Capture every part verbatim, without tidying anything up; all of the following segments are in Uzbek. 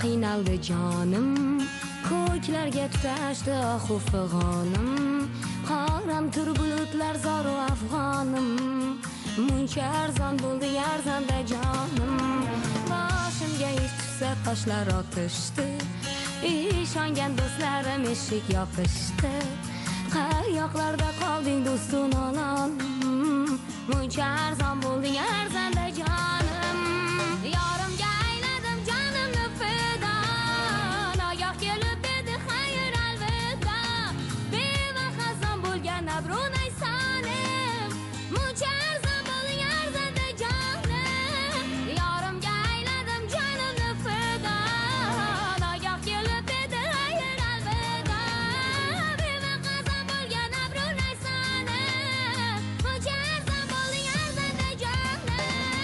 qiynaldi jonim, ko'klarga tutashdi ohu fig'onim, qaramtir bulutlar zoru afg'onim, muncha arzon bo'ldi arzonda jonim, boshimga ish tushsa toshlar otishdi, ishongan do'stlarim eshik yopishdi, qayoqlarda qolding do'stum ononim, muncha arzon bo'lding arzonda jonim, yorimga ayladim jonimni fido, nogoh kelib dedi xayr alvido, bevahazon bo'lgan abrunay sonim, muncha arzon bo'lding arzonda jonim, yorimga ayladim jonimni fido, nogoh kelib dedi xayr alvido, bevahazon bo'lgan abrunay sonim, muncha arzon bo'lding arzonda jonim.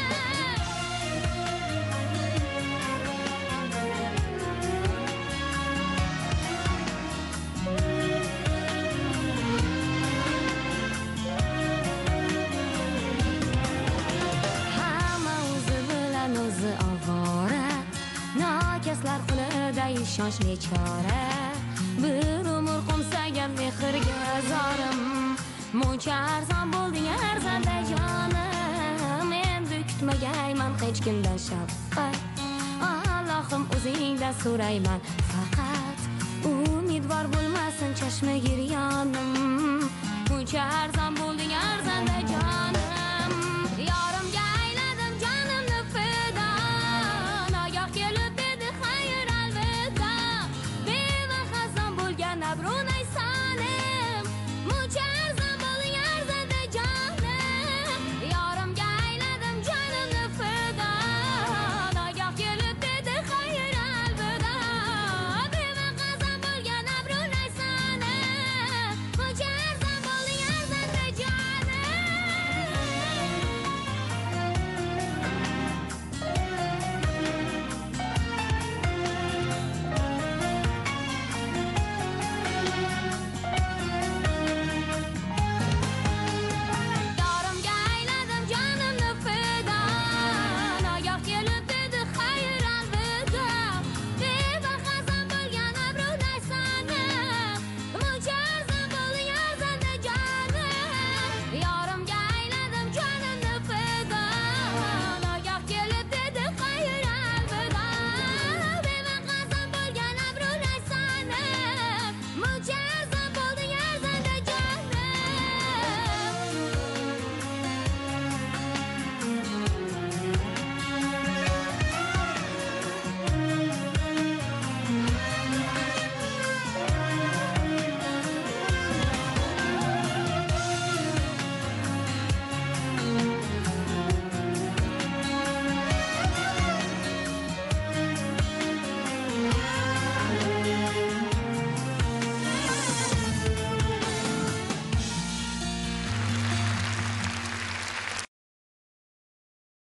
Hamma o'zi bilan o'zi ovora, nokaslar qo'lida ishonchli chora, bir umr qo'msagan mehrga zorim, muncha arzon bo'lding arzonda jonim, endi kutmagayman hech kimdan shafqat, Allohim o'zingdan so'rayman faqat, umidvor bo'lmasin chashma giryonim, muncha arzon bo'lding arzonda jonim.